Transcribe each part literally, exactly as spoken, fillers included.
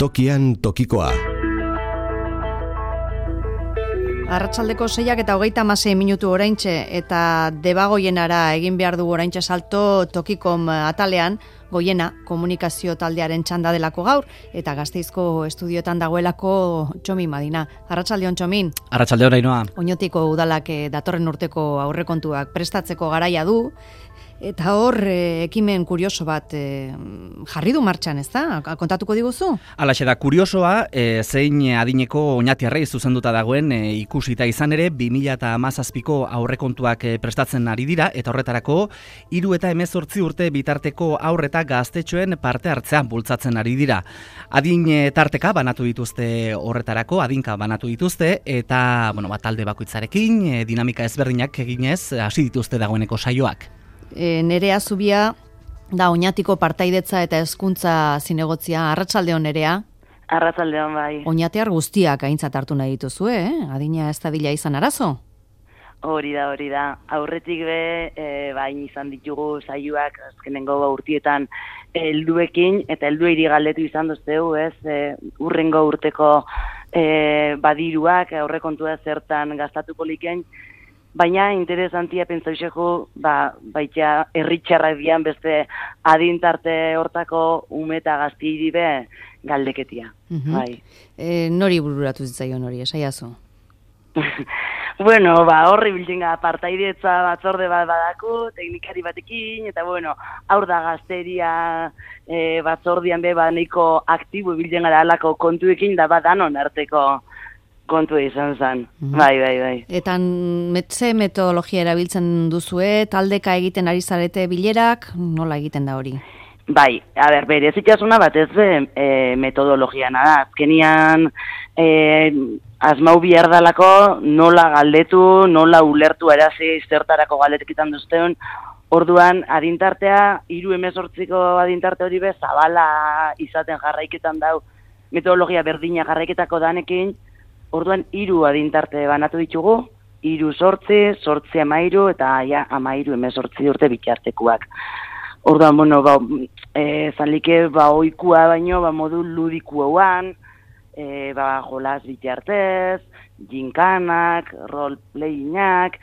Tokian tokikoa. Arratsaldeko seiak eta hogeita hamasei minutu oraintxe eta Debagoienara egin behar du oraintxe salto Tokikom atalean, Goiena komunikazio taldearen txanda delako gaur eta Gasteizko estudiotan dagoelako Txomin Madina. Arratsaldeon Txomin. Arratsaldeon Ainhoa. Oñotiko udalak datorren urteko aurrekontuak prestatzeko garaia du. Eta hor, e, ekimen kurioso bat e, jarri du martxan, ez da? Kontatuko diguzu? Halaxe da, kuriosoa, e, zein adineko oñatiarrei zuzenduta dagoen e, ikusita izan ere, bi mila hamazazpiko aurrekontuak e, prestatzen ari dira, eta horretarako, hiru eta hemezortzi urte bitarteko aurreta gaztetxoen parte hartzean bultzatzen ari dira. Adin e, tarteka banatu dituzte horretarako, adinka banatu dituzte, eta, bueno, bat talde bakoitzarekin, e, dinamika ezberdinak eginez, hasi dituzte dagoeneko saioak. E, Nerea Zubia da Oñatiko partaidetza eta hezkuntza zinegotzia. Arratsaldeon Nerea. Arratsaldeon bai. Oñatiar guztiak aintzat hartu nahi dituzue, eh? Adina ez dadila izan arazo? Hori da, hori da. Aurretik be, e, bain izan ditugu saioak azkenengo urtietan helduekin eta helduei galdetu izan duzteu, ez? E, urrengo urteko e, badiruak aurrekontua zertan gastatuko liken. Baina interesantia pentsaixeko, ba, baita herritxarrak dian beste adintarte hortako ume eta gazti be galdeketia. Uh-huh. Bai. E, nori bururatu zitzaion hori, esaiazu? Bueno, ba, horri biltzen partaidetza batzorde bat badaku, teknikari batekin, eta bueno, aur da gazteria e, batzordian be, ba, nahiko aktibo biltzen gara alako kontuekin, da bat danon arteko kontu izan zen, mm-hmm. bai, bai, bai. Eta metze metodologia erabiltzen duzue, taldeka egiten ari zarete bilerak, nola egiten da hori? Bai, a ber, berez itxasuna bat ez e, metodologiana da. Azkenian e, asmau bihar dalako nola galdetu, nola ulertu arazi zertarako galdetekitan duzteun. Orduan, adintartea, hiru hemezortziko adintarte hori be, zabala izaten jarraiketan dau, metodologia berdina jarraiketako danekin. Orduan, hiru adintarte banatu ditugu, hiru sortzi, sortzi amairu, eta ja, amairu hemezortzi urte bitartekoak. Orduan, bueno, ba, e, zanlike, ba, oikua baino, ba, modu ludikuan, e, ba, jolas bitartez, ginkanak, roleplayinak,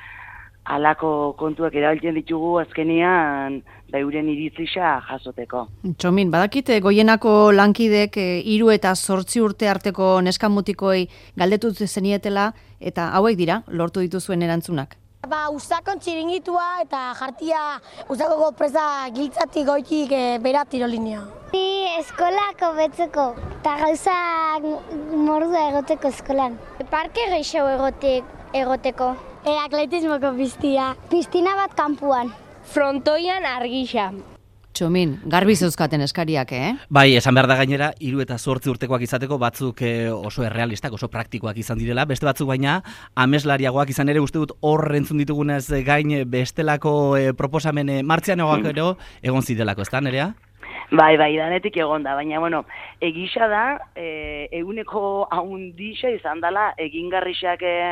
alako kontuak erabiltzen ditugu azkenian, da euren iritzisa jasoteko. Txomin, badakite Goienako lankidek hiru eta zortzi urte arteko neskamutikoi galdetu zenietela, eta hauek dira, lortu dituzuen erantzunak. Ba, ustakon txiringitua eta jartia ustakoko presa giltzatik goitik e, bera tirolinea. Ni eskolako betzeko, eta gauzak mordua egoteko eskolan. Parke gehiago egotek, egoteko. E, atletismoko piztia. Piztina bat kanpuan. Frontoian argisa. Txomin, garbi zeuzkaten eskariak, eh? Bai, esan behar da gainera, hiru eta zortzi urtekoak izateko batzuk eh, oso errealistak, oso praktikoak izan direla, beste batzuk baina ameslariagoak izan ere, uste dut hor entzun ditugunez gain bestelako eh, proposamen eh, martzianoak ero egon zidelako, ez da, Nerea? Bai, bai, danetik egon da, baina, bueno, egisa da, e, eguneko haundisa izan dela, egingarrixak e,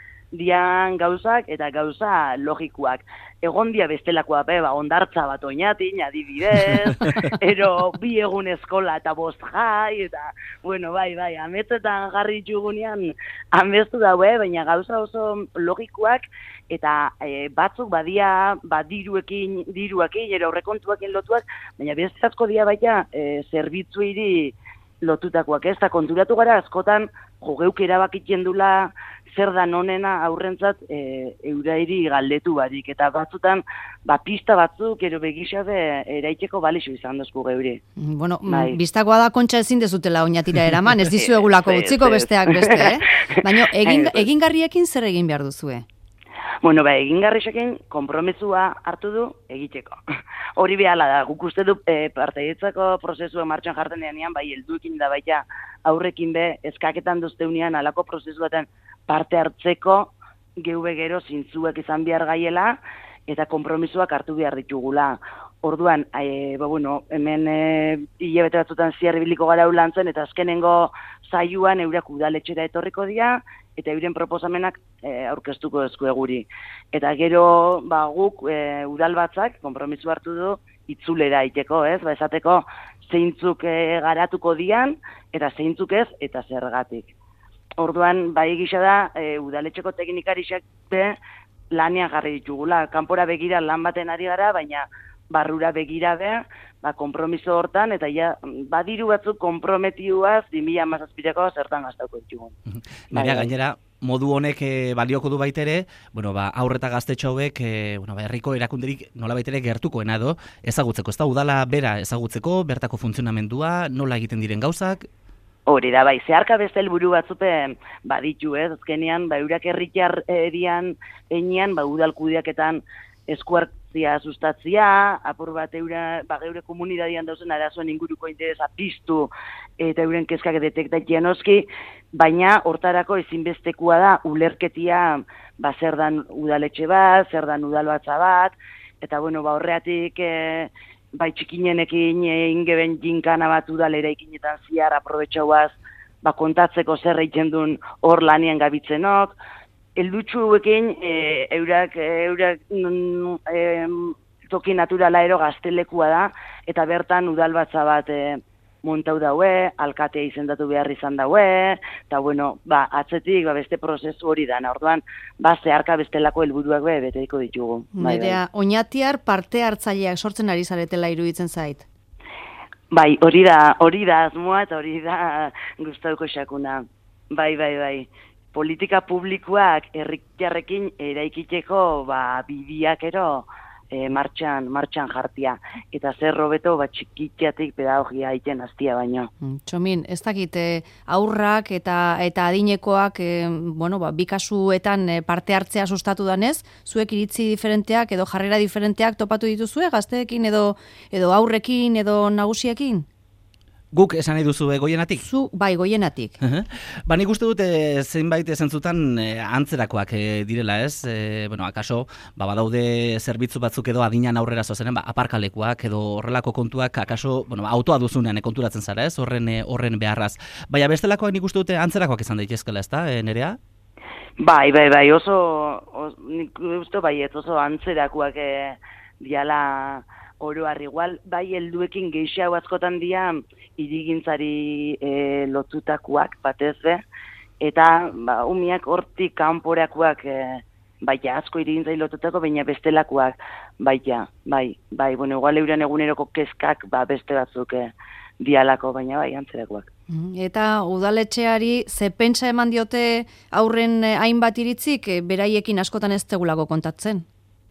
dian gauzak eta gauza logikoak. Egon dia bestelakoa, be, ba, ondartza bat oinatin, adibidez, ero bi egun eskola eta bost jai, eta, bueno, bai, bai, ametzetan jarri ditugunean amestu daue, baina gauza oso logikoak, eta e, batzuk badia, ba, diruekin, diruekin, ero aurrekontuekin lotuak, baina beste asko dia baita e, zerbitzuiri lotutakoak, ez da konturatu gara askotan jogeuk erabakitzen dula zer da nonena aurrentzat e, eurairi galdetu barik, eta batzutan ba, pista batzuk ero begisabe eraiteko balixo izan dozku geuri. Bueno, bai. Bistakoa da Kontxa ezin dezutela oinatira eraman, ez dizuegulako utziko besteak beste, eh? Baina egin, egingarriekin zer egin behar duzue? Bueno, ba, egingarrixekin konpromezua hartu du egiteko. Hori behala da, guk uste du e, partaidetzako prozesua martxan jartzen denean, bai, helduekin da baita aurrekin be, eskaketan duzteunean alako prozesuaten parte hartzeko geube gero zintzuek izan behar gaiela eta konpromisoak hartu behar ditugula. Orduan, e, ba, bueno, hemen e, hilabete batzutan ziarribiliko gara ulantzen eta azkenengo zaiuan eurak udaletxera etorriko dira, eta euren proposamenak e, aurkeztuko ezku eguri. Eta gero ba, guk e, udal batzak konpromiso hartu du itzulera iteko, ez? Ba, esateko zeintzuk e, garatuko dian, eta zeintzuk ez, eta zergatik. Orduan, bai gisa da, e, udaletxeko teknikarixak be, lanean jarri ditugula. Kanpora begira lan baten ari gara, baina barrura begira be, ba, kompromiso hortan, eta ja, badiru batzuk komprometiuaz, bi mila hamazazpirako zertan gastauko ditugun. Nerea, gainera, modu honek e, balioko du baitere, bueno, ba, aurre eta gaztetxo hauek, e, bueno, ba, herriko erakunderik nola baitere gertukoena edo, ezagutzeko, ez da, udala bera ezagutzeko, bertako funtzionamendua, nola egiten diren gauzak? Hori da, bai, zeharka beste helburu batzupe baditu, ez, azkenean, ba, eurak herritar erian, enean, ba, udalkudiaketan eskuartzia sustatzia, apur bat eura, ba, geure komunidadian dauzen arazoen inguruko interesa piztu, eta euren kezkak detektatia noski, baina hortarako ezinbestekua da ulerketia, ba, zer dan udaletxe bat, zer dan udalbatza bat, eta, bueno, ba, horreatik, e, bai txikinenekin ingeben jinkana bat udalera ikinetan ziar aprobetxauaz, ba, kontatzeko zer egiten duen hor lanien gabitzenok, heldutxuekin e, eurak, eurak mm, e, toki naturala ero gaztelekua da, eta bertan udalbatza bat e, montau daue, alkatea izendatu behar izan daue, eta bueno, ba, atzetik ba, beste prozesu hori dana, orduan, ba, zeharka bestelako helburuak be, beteiko ditugu. Nerea, oinatiar parte hartzaileak sortzen ari zaretela iruditzen zait? Bai, hori da, hori da asmoa, eta hori da gustauko xakuna. Bai, bai, bai. Politika publikoak herritarrekin eraikiteko, ba, bibiak ero, E, martxan, martxan jartia. Eta zer robeto, bat txikitxeatik pedagogia egiten hastia baino. Txomin, ez dakit, aurrak eta eta adinekoak, e, bueno, ba, bi kasuetan parte hartzea sustatu danez, zuek iritzi diferenteak edo jarrera diferenteak topatu dituzue, gazteekin edo edo aurrekin edo nagusiekin? Guk esan nahi duzu Goienatik? Zu, bai, Goienatik. Ba, nik uste dute zeinbait zentzutan e, antzerakoak e, direla, ez? E, bueno, akaso, ba, badaude zerbitzu batzuk edo adinan aurrera zozenen, ba, aparkalekuak edo horrelako kontuak, akaso, bueno, autoa duzunean e, konturatzen zara, ez? Horren, e, horren beharraz. Baina bestelakoak nik uste dute antzerakoak izan daitezkela, ez da, e, Nerea? Bai, bai, bai, oso, os, nik uste bai, ez oso antzerakoak e, diala oroar igual, bai, helduekin gehiago askotan dia irigintzari e, lotutakoak batez be, eta ba, umiak hortik kanporakoak e, baita asko irigintzari lotutako, baina bestelakoak baita, bai, bai, bueno, igual euren eguneroko kezkak ba, beste batzuk e, dialako, baina bai, antzerakoak. Eta udaletxeari ze pentsa eman diote aurren hainbat iritzik, e, beraiekin askotan ez tegulako kontatzen?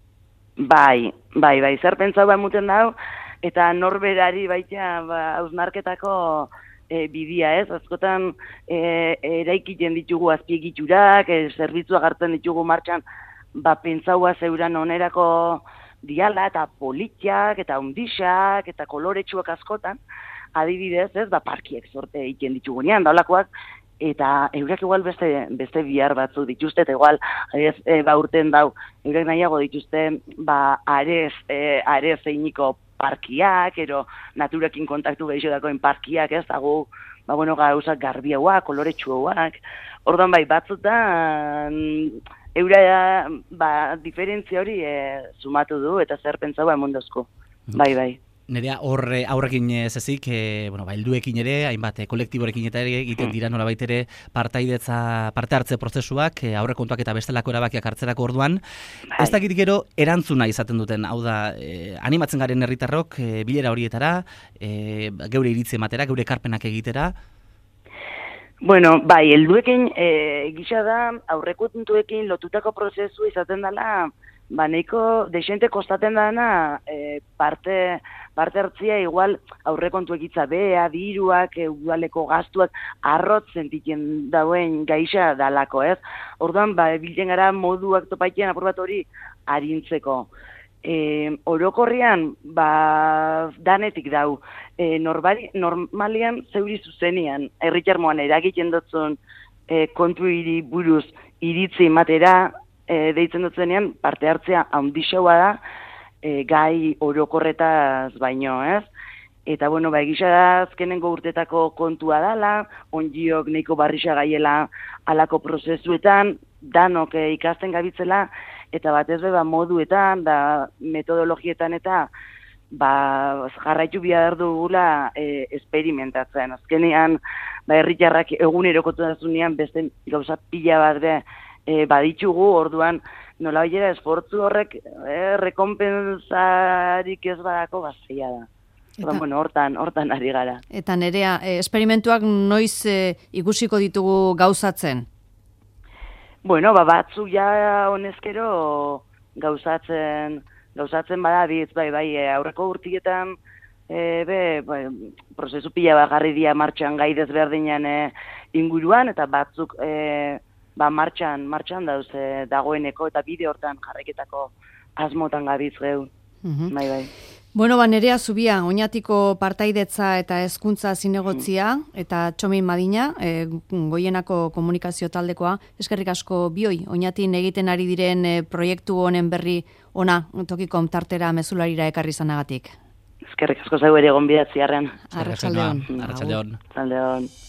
Bai, bai, bai, zer pentsau emuten dau, eta norberari baita ba, hausnarketako e, bidia, ez? Askotan e, eraikiten ditugu azpiegiturak, e, zerbitzua hartzen ditugu martxan, ba, pentsaua zeuran onerako diala, eta politiak, eta undixak, eta koloretsuak askotan, adibidez, ez, ba, parkiek sorte egiten ditugu nean, daulakoak, eta eurak igual beste beste bihar batzu dituzte, eta igual ez, e, ba, urten dau, eurak nahiago dituzte, ba, arez, e, arez zeiniko parkiak, ero naturakin kontaktu gehiago dagoen parkiak, ez, dago, ba, bueno, gauzak garbiauak, koloretsuauak, orduan bai, batzutan, eura, ba, diferentzia hori e, sumatu du, eta zer pentsaua emondozko, bai, bai. Nerea horre aurrekin ez ezik, e, bueno, ba, helduekin ere, hainbat kolektiborekin eta ere egiten dira nolabait ere partaidetza, parte hartze prozesuak, e, aurrekontuak eta bestelako erabakiak hartzerako orduan. Bai. Ez dakit gero erantzuna izaten duten, hau da, e, animatzen garen herritarrok e, bilera horietara, e, geure iritzi ematera, geure ekarpenak egitera. Bueno, bai, helduekin e, gisa da aurrekontuekin lotutako prozesu izaten dela, ba, nahiko desente kostaten dana e, parte, parte hartzia igual aurrekontu egitza bea, diruak, e, udaleko gastuak arrot sentitzen dauen gaixa dalako, ez? Orduan, ba, bilen gara moduak topaitean apur bat hori arintzeko. E, orokorrian, ba, danetik dau, e, norbari, normalian zeuri zuzenian, herritarmoan eragiten dutzen e, kontu hiri buruz iritzi matera, E, deitzen dutzenean, parte hartzea handixaua da, e, gai orokorretaz baino, ez? Eta, bueno, ba, egisa da azkenengo urtetako kontua dala, ongiok nahiko barrixa gaiela alako prozesuetan, danok e, ikasten gabitzela, eta batez be, ba, moduetan, da metodologietan eta ba, jarraitu behar dugula e, esperimentatzen. Azkenean, ba, herritarrak egunerokotu dasunean beste gauza pila bat be, e, baditugu, orduan, nola biera esportzu horrek e, rekompensarik ez badako bazia da. Eta, bueno, hortan, hortan ari gara. Eta Nerea, e, esperimentuak noiz e, ikusiko ditugu gauzatzen? Bueno, ba, batzu ja honezkero gauzatzen, gauzatzen badabitz, bai, bai, e, aurreko urtietan, e, be, bai, prozesu pila bat jarri dia martxan gai desberdinan e, inguruan, eta batzuk e, ba, martxan, martxan dauz e, dagoeneko, eta bide hortan jarraiketako asmotan gabiz geu, Mhm. bai, bai. Bueno, ba, Nerea Zubia, Oñatiko partaidetza eta hezkuntza zinegotzia, eta Txomin Madina, e, Goienako komunikazio taldekoa, eskerrik asko bioi, Oñatin egiten ari diren e, proiektu honen berri ona, Tokikom tartera mezularira ekarri zanagatik. Eskerrik asko zeu ere gonbidatzi arren. Arratsaldeon. Arratsaldeon. Arratsaldeon.